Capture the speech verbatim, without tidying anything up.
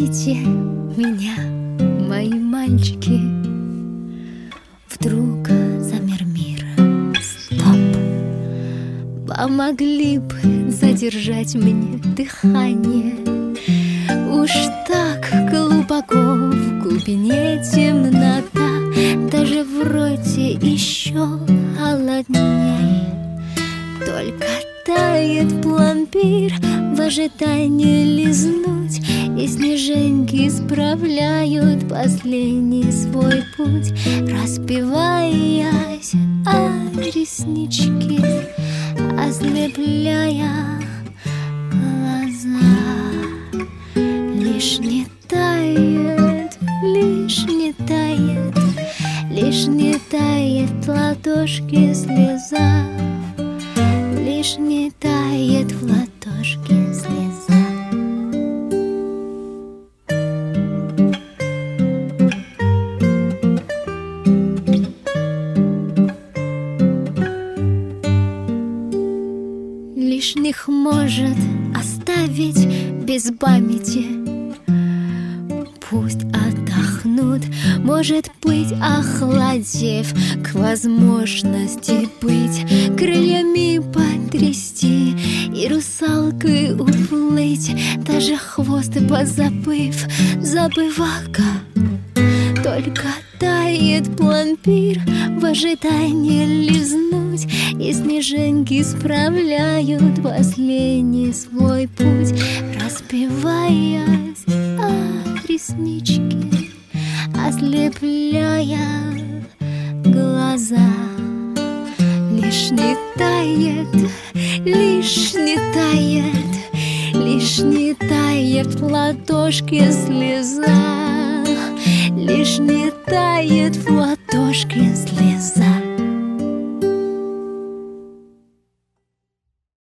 Слушайте меня, мои мальчики. Вдруг замер мир. Стоп. Помогли бы задержать мне дыхание. Уж так глубоко в глубине темнота, даже в роте еще холодней. Только тает пломбир в ожидании лизнуть, и снежинки справляют последний свой путь, распеваясь о реснички, ослепляя глаза. Лишь не тает, лишь не тает, лишь не тает в ладошке слеза. Лишь не тает в ладошке слеза. Лишних может оставить без памяти. Пусть отдохнут, может быть, охладев к возможности быть, крыльями потрясти и русалкой уплыть, даже хвост позабыв, забывалка. Только тает пломбир в ожидании лизнуть, и снежинки справляют последний свой путь, распеваясь о ресничке, ослепляя глаза. Лишь не тает, лишь не тает, лишь не тает в ладошке слеза. Лишь не тает в ладошке слеза.